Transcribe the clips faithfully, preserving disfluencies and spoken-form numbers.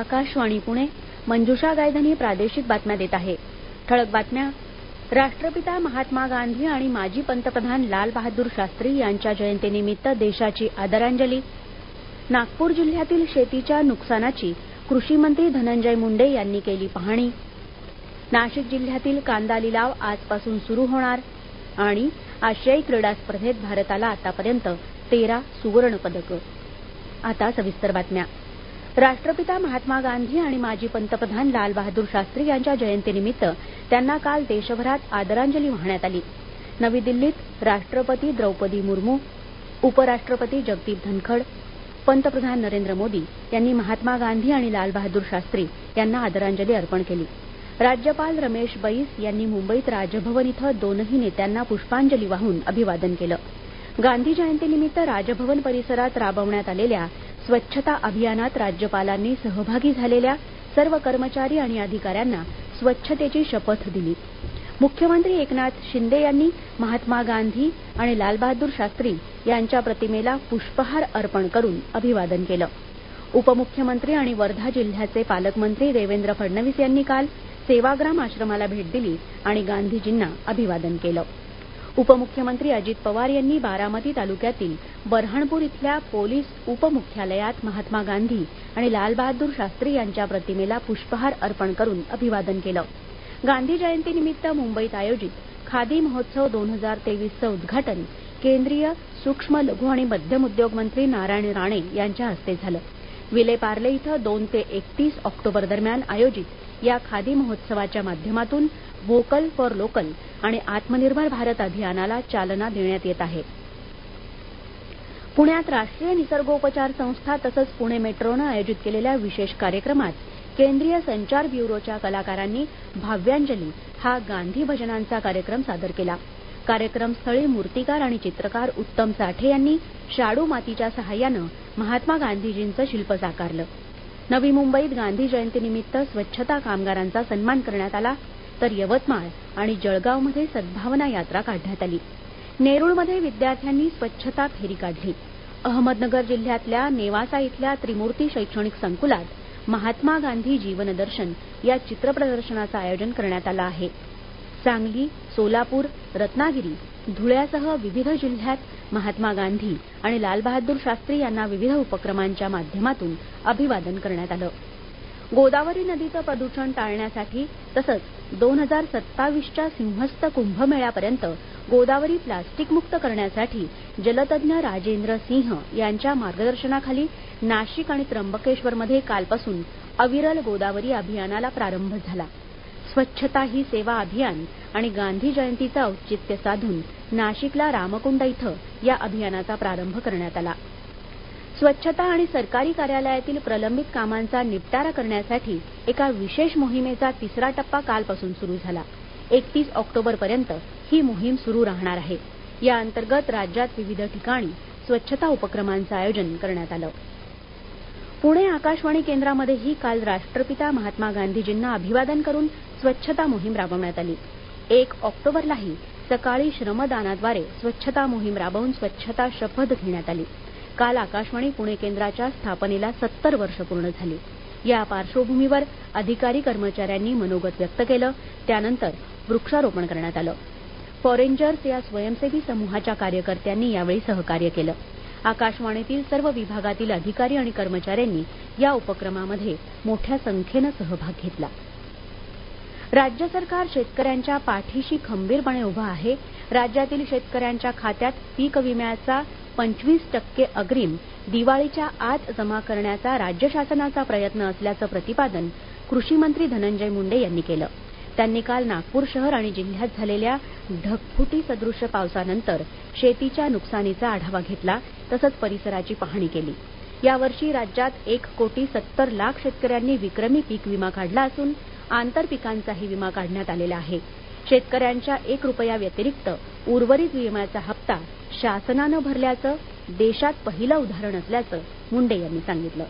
आकाशवाणी पुणे. मंजुषा गायधनी प्रादेशिक बातम्या देत आहे. ठळक बातम्या. राष्ट्रपिता महात्मा गांधी आणि माजी पंतप्रधान लाल बहादूर शास्त्री यांच्या जयंतीनिमित्त देशाची आदरांजली. नागपूर जिल्ह्यातील शेतीच्या नुकसानाची कृषी मंत्री धनंजय मुंडे यांनी केली पाहणी. नाशिक जिल्ह्यातील कांदा लिलाव आजपासून सुरू होणार आणि आशियाई क्रीडा स्पर्धेत भारताला आतापर्यंत तेरा सुवर्ण पदकं. आता सविस्तर बातम्या. राष्ट्रपिता महात्मा गांधी आणि माजी पंतप्रधान लाल बहादूर शास्त्री यांच्या जयंतीनिमित्त त्यांना काल देशभरात आदरांजली वाहण्यात आली. नवी दिल्लीत राष्ट्रपती द्रौपदी मुर्मू, उपराष्ट्रपती जगदीप धनखड, पंतप्रधान नरेंद्र मोदी यांनी महात्मा गांधी आणि लाल बहादूर शास्त्री यांना आदरांजली अर्पण केली. राज्यपाल रमेश बैस यांनी मुंबईत राजभवन इथं दोनही नेत्यांना पुष्पांजली वाहून अभिवादन केलं. गांधी जयंतीनिमित्त राजभवन परिसरात राबवण्यात आलेल्या स्वच्छता अभियानात राज्यपालांनी सहभागी झालेल्या सर्व कर्मचारी आणि अधिकाऱ्यांना स्वच्छतेची शपथ दिली. मुख्यमंत्री एकनाथ शिंदे यांनी महात्मा गांधी आणि लाल बहादूर शास्त्री यांच्या प्रतिमेला पुष्पहार अर्पण करून अभिवादन केलं. उपमुख्यमंत्री आणि वर्धा जिल्ह्याचे पालकमंत्री देवेंद्र फडणवीस यांनी काल सेवाग्राम आश्रमाला भेट दिली आणि गांधीजींना अभिवादन केलं. उपमुख्यमंत्री अजित पवार यांनी बारामती तालुक्यातील बऱ्हाणपूर इथल्या पोलीस उपमुख्यालयात महात्मा गांधी आणि लाल बहादूर शास्त्री यांच्या प्रतिमेला पुष्पहार अर्पण करून अभिवादन केलं. गांधी जयंतीनिमित्त मुंबईत आयोजित खादी महोत्सव दोन हजार तेवीसचं उद्घाटन केंद्रीय सूक्ष्म लघु आणि मध्यम उद्योग मंत्री नारायण राणे यांच्या हस्ते झालं. विले पार्ले इथं दोन ते एकतीस ऑक्टोबर दरम्यान आयोजित या खादी महोत्सवाच्या माध्यमातून व्होकल फॉर लोकल आणि आत्मनिर्भर भारत अभियानाला चालना देण्यात येत आहे. पुण्यात राष्ट्रीय निसर्गोपचार संस्था तसंच पुणे मेट्रोनं आयोजित केलेल्या विशेष कार्यक्रमात केंद्रीय संचार ब्युरोच्या कलाकारांनी भाव्यांजली हा गांधी भजनांचा कार्यक्रम सादर केला. कार्यक्रमस्थळी मूर्तिकार आणि चित्रकार उत्तम साठे यांनी शाडू मातीच्या सहाय्यानं महात्मा गांधीजींचं शिल्प साकारलं. नवी मुंबईत गांधी जयंतीनिमित्त स्वच्छता कामगारांचा सन्मान करण्यात आला तर यवतमाळ आणि जळगावमध्ये सद्भावना यात्रा काढण्यात आली. नेरूळमध्ये विद्यार्थ्यांनी स्वच्छता फेरी काढली. अहमदनगर जिल्ह्यातल्या नेवासा इथल्या त्रिमूर्ती शैक्षणिक संकुलात महात्मा गांधी जीवनदर्शन या चित्रप्रदर्शनाचं आयोजन करण्यात आलं आहे. सांगली, सोलापूर, रत्नागिरी, धुळ्यासह विविध जिल्ह्यात महात्मा गांधी आणि लाल बहादूर शास्त्री यांना विविध उपक्रमांच्या माध्यमातून अभिवादन करण्यात आलं. गोदावरी नदीचं प्रदूषण टाळण्यासाठी तसंच दोन हजार सत्तावीसच्या सिंहस्थ कुंभमेळ्यापर्यंत गोदावरी प्लास्टिकमुक्त करण्यासाठी जलतज्ज्ञ राजेंद्र सिंह यांच्या मार्गदर्शनाखाली नाशिक आणि त्र्यंबकेश्वरमध्ये कालपासून अविरल गोदावरी अभियानाला प्रारंभ झाला. स्वच्छता ही सेवा अभियान आणि गांधी जयंतीचं औचित्य साधून नाशिकला रामकुंड इथं या अभियानाचा प्रारंभ करण्यात आला. स्वच्छता आणि सरकारी कार्यालयातील प्रलंबित कामांचा निपटारा करण्यासाठी एका विशेष मोहिमेचा तिसरा टप्पा कालपासून सुरू झाला. एकतीस ऑक्टोबरपर्यंत ही मोहीम सुरू राहणार आहे. या अंतर्गत राज्यात विविध ठिकाणी स्वच्छता उपक्रमांचं आयोजन करण्यात आलं. पुणे आकाशवाणी केंद्रामध्येही काल राष्ट्रपिता महात्मा गांधीजींना अभिवादन करून स्वच्छता मोहीम राबवण्यात आली. एक ऑक्टोबरलाही सकाळी श्रमदानाद्वारे स्वच्छता मोहीम राबवून स्वच्छता शपथ घेण्यात आली. काल आकाशवाणी पुणे केंद्राच्या स्थापनेला सत्तर वर्ष पूर्ण झाली. या पार्श्वभूमीवर अधिकारी कर्मचाऱ्यांनी मनोगत व्यक्त केलं. त्यानंतर वृक्षारोपण करण्यात आलं. फॉरेंजर्स या स्वयंसेवी समूहाच्या कार्यकर्त्यांनी यावेळी सहकार्य केलं. आकाशवाणीतील सर्व विभागातील अधिकारी आणि कर्मचाऱ्यांनी या उपक्रमामध्ये मोठ्या संख्येनं सहभाग घेतला. राज्य सरकार शेतकऱ्यांच्या पाठीशी खंबीरपणे उभं आहे. राज्यातील शेतकऱ्यांच्या खात्यात पीक विम्याचा पंचवीस टक्के अग्रिम दिवाळीच्या आत जमा करण्याचा राज्य शासनाचा प्रयत्न असल्याचं प्रतिपादन कृषी मंत्री धनंजय मुंडे यांनी केलं. त्यांनी काल नागपूर शहर आणि जिल्ह्यात झालेल्या ढगफुटी सदृश्य पावसानंतर शेतीच्या नुकसानीचा आढावा घेतला तसंच परिसराची पाहणी केली. यावर्षी राज्यात एक कोटी सत्तर लाख शेतकऱ्यांनी विक्रमी पीक विमा काढला असून आंतरपिकांचाही विमा काढण्यात आलेला आहे. शेतकऱ्यांच्या एक रुपया व्यतिरिक्त उर्वरित विम्याचा हप्ता शासनानं भरल्याचं देशात पहिलं उदाहरण असल्याचं मुंडे यांनी सांगितलं.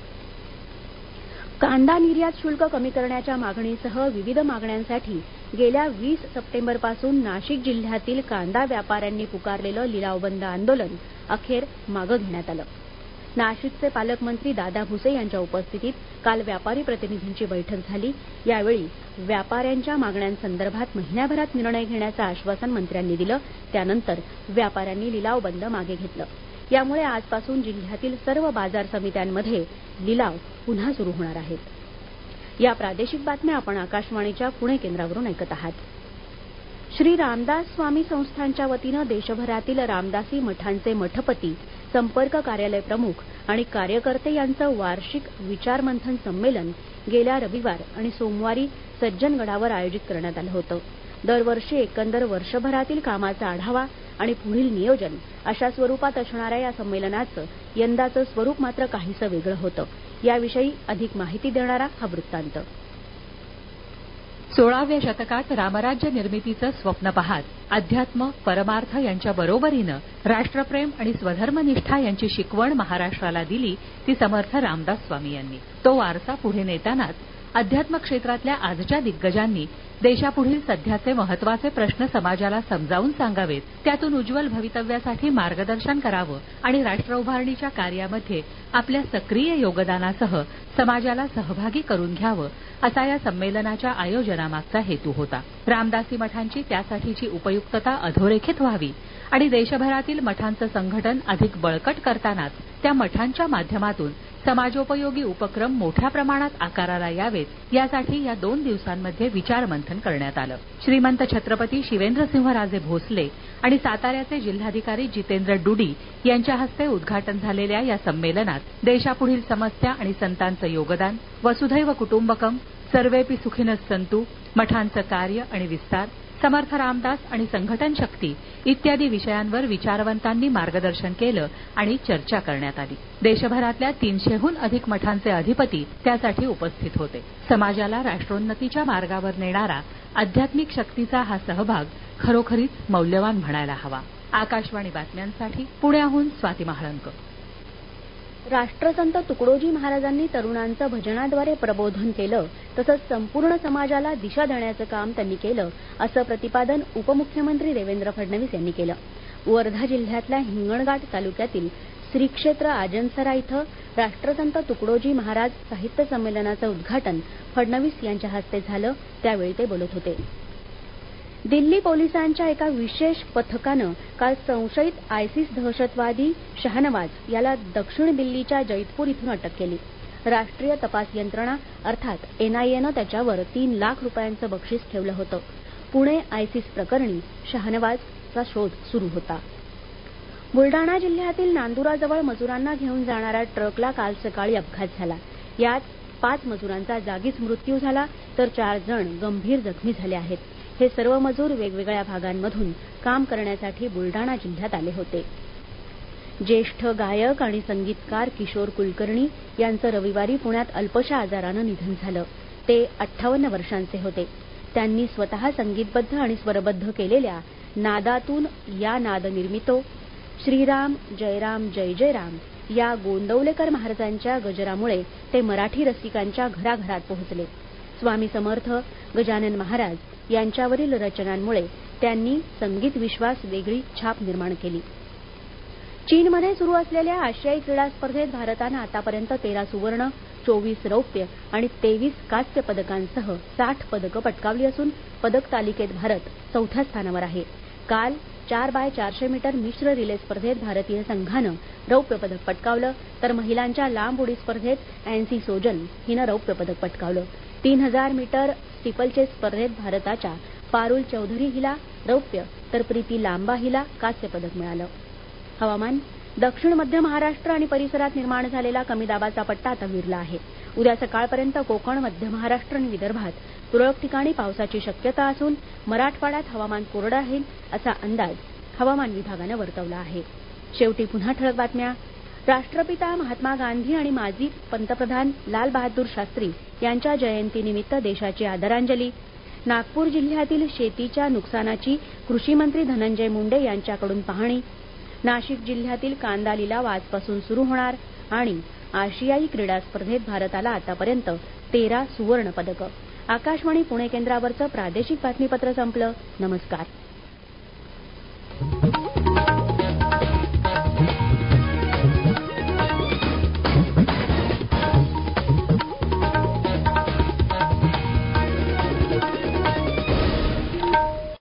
कांदा निर्यात शुल्क कमी करण्याच्या मागणीसह विविध मागण्यांसाठी गेल्या वीस सप्टेंबरपासून नाशिक जिल्ह्यातील कांदा व्यापाऱ्यांनी पुकारलेलं लिलावबंद आंदोलन अखेर मागे घेण्यात आलं. नाशिकचे पालकमंत्री दादा भुसे यांच्या उपस्थितीत काल व्यापारी प्रतिनिधींची बैठक झाली. यावेळी व्यापाऱ्यांच्या मागण्यांसंदर्भात महिन्याभरात निर्णय घेण्याचं आश्वासन मंत्र्यांनी दिलं. त्यानंतर व्यापाऱ्यांनी लिलाव बंद मागे घेतलं. यामुळे आजपासून जिल्ह्यातील सर्व बाजार समित्यांमध्ये लिलाव पुन्हा सुरू होणार आहेत. या प्रादेशिक बातम्या आपण आकाशवाणीच्या पुणे केंद्रावरून ऐकत आहात. श्री रामदास स्वामी संस्थानच्या वतीनं देशभरातील रामदासी मठांचे मठपती, संपर्क कार्यालय प्रमुख आणि कार्यकर्ते यांचं वार्षिक विचारमंथन संमेलन गेल्या रविवार आणि सोमवारी सज्जनगडावर आयोजित करण्यात आलं होतं. दरवर्षी एकंदर वर्षभरातील कामाचा आढावा आणि पुढील नियोजन अशा स्वरूपात असणाऱ्या या संमेलनाचं यंदाचं स्वरूप मात्र काहीसं वेगळं होतं. याविषयी अधिक माहिती देणारा हा वृत्तांत. सोळाव्या शतकात रामराज्य निर्मितीचं स्वप्न पाहत अध्यात्म, परमार्थ यांच्या बरोबरीनं राष्ट्रप्रेम आणि स्वधर्मनिष्ठा यांची शिकवण महाराष्ट्राला दिली ती समर्थ रामदास स्वामी यांनी. तो वारसा पुढे नेतानाच अध्यात्म क्षेत्रातल्या आजच्या दिग्गजांनी देशापुढील सध्याचे महत्वाचे प्रश्न समाजाला समजावून सांगावेत, त्यातून उज्ज्वल भवितव्यासाठी मार्गदर्शन करावं आणि राष्ट्र उभारणीच्या कार्यामध्ये आपल्या सक्रिय योगदानासह समाजाला सहभागी करून घ्यावं असा या संमेलनाच्या आयोजनामागचा हेतू होता. रामदासी मठांची त्यासाठीची उपयुक्तता अधोरेखित व्हावी आणि देशभरातील मठांचं संघटन अधिक बळकट करतानाच त्या मठांच्या माध्यमातून समाजोपयोगी उपक्रम मोठ्या प्रमाणात आकाराला यावेत यासाठी या दोन दिवसांमध्ये विचारमंथन करण्यात आलं. श्रीमंत छत्रपती शिवेंद्रसिंहराजे भोसले आणि साताऱ्याचे जिल्हाधिकारी जितेंद्र डुडी यांच्या हस्ते उद्घाटन झालेल्या या संमेलनात देशापुढील समस्या आणि संतांचं योगदान, वसुधैव कुटुंबकम, सर्वेपि सुखिनः सन्तु, मठांचं कार्य आणि विस्तार, समर्थ रामदास आणि संघटन शक्ती इत्यादी विषयांवर विचारवंतांनी मार्गदर्शन केलं आणि चर्चा करण्यात आली. देशभरातल्या तीनशेहून अधिक मठांचे अधिपती त्यासाठी उपस्थित होते. समाजाला राष्ट्रोन्नतीच्या मार्गावर नेणारा आध्यात्मिक शक्तीचा हा सहभाग खरोखरीच मौल्यवान म्हणायला हवा. आकाशवाणी बातम्यांसाठी पुण्याहून स्वाती महाळंक. राष्ट्रसंत तुकडोजी महाराजांनी तरुणांचं भजनाद्वारे प्रबोधन केलं तसंच संपूर्ण समाजाला दिशा देण्याचं काम त्यांनी केलं असं प्रतिपादन उपमुख्यमंत्री देवेंद्र फडणवीस यांनी केलं. वर्धा जिल्ह्यातल्या हिंगणघाट तालुक्यातील श्री क्षेत्र आजनसरा इथं राष्ट्रसंत तुकडोजी महाराज साहित्य संमेलनाचं उद्घाटन फडणवीस यांच्या हस्ते झालं. त्यावेळी ते बोलत होते. दिल्ली पोलिसांच्या एका विशेष पथकानं काल संशयित आयसिस दहशतवादी शहनवाज याला दक्षिण दिल्लीच्या जैतपूर इथून अटक केली. राष्ट्रीय तपास यंत्रणा अर्थात एनआयएनं त्याच्यावर तीन लाख रुपयांचं बक्षीस ठेवलं होतं. पुणे आयसिस प्रकरणी शहनवाजचा शोध सुरू होता. बुलडाणा जिल्ह्यातील नांदुराजवळ मजुरांना घेऊन जाणाऱ्या ट्रकला काल सकाळी अपघात झाला. यात पाच मजुरांचा जागीच मृत्यू झाला तर चार जण गंभीर जखमी झाले आहेत. हे सर्व मजूर वेगवेगळ्या भागांमधून काम करण्यासाठी बुलडाणा जिल्ह्यात आले होते. ज्येष्ठ गायक आणि संगीतकार किशोर कुलकर्णी यांचं रविवारी पुण्यात अल्पशा आजारानं निधन झालं. ते अठ्ठावन्न वर्षांचे होते. त्यांनी स्वतः संगीतबद्ध आणि स्वरबद्ध केलेल्या नादातून या नाद निर्मितो, श्रीराम जयराम जय जय राम या गोंदवलेकर महाराजांच्या गजरामुळे ते मराठी रसिकांच्या घराघरात पोहोचले. स्वामी समर्थ, गजानन महाराज यांच्यावरील रचनांमुळे त्यांनी संगीत विश्वास वेगळी छाप निर्माण केली. चीनमध्ये सुरू असलेल्या आशियाई क्रीडा स्पर्धेत भारतानं आतापर्यंत तेरा सुवर्ण, चोवीस रौप्य आणि तेवीस कांस्य पदकांसह साठ पदकं पटकावली असून पदक तालिकेत भारत चौथ्या स्थानावर आहे. काल चार बाय चारशे मीटर मिश्र रिले स्पर्धेत भारतीय संघानं रौप्य पदक पटकावलं तर महिलांच्या लांब उडी स्पर्धेत अँसी सोजन हिनं रौप्य पदक पटकावलं. तीन हजार मीटर स्टीपलचेस स्पर्धेत भारताच्या पारुल चौधरी हिला रौप्य तर प्रीती लांबा हिला कांस्य पदक मिळालं. हवामान. दक्षिण मध्य महाराष्ट्र आणि परिसरात निर्माण झालेला कमी दाबाचा पट्टा आता विरला आहे. उद्या सकाळपर्यंत कोकण, मध्य महाराष्ट्र आणि विदर्भात तुरळक ठिकाणी पावसाची शक्यता असून मराठवाड्यात हवामान कोरडं राहील असा अंदाज हवामान विभागानं वर्तवला आहे. शेवटी पुन्हा ठळक बातम्या. राष्ट्रपिता महात्मा गांधी आणि माजी पंतप्रधान लाल बहादूर शास्त्री यांच्या जयंतीनिमित्त देशाची आदरांजली. नागपूर जिल्ह्यातील शेतीच्या नुकसानाची कृषी मंत्री धनंजय मुंडे यांच्याकडून पाहणी. नाशिक जिल्ह्यातील कांदा लिलाव आजपासून सुरू होणार आणि आशियाई क्रीडा स्पर्धेत भारताला आतापर्यंत तेरा सुवर्ण पदकं. आकाशवाणी पुणे केंद्रावरचं प्रादेशिक बातमीपत्र संपलं. नमस्कार.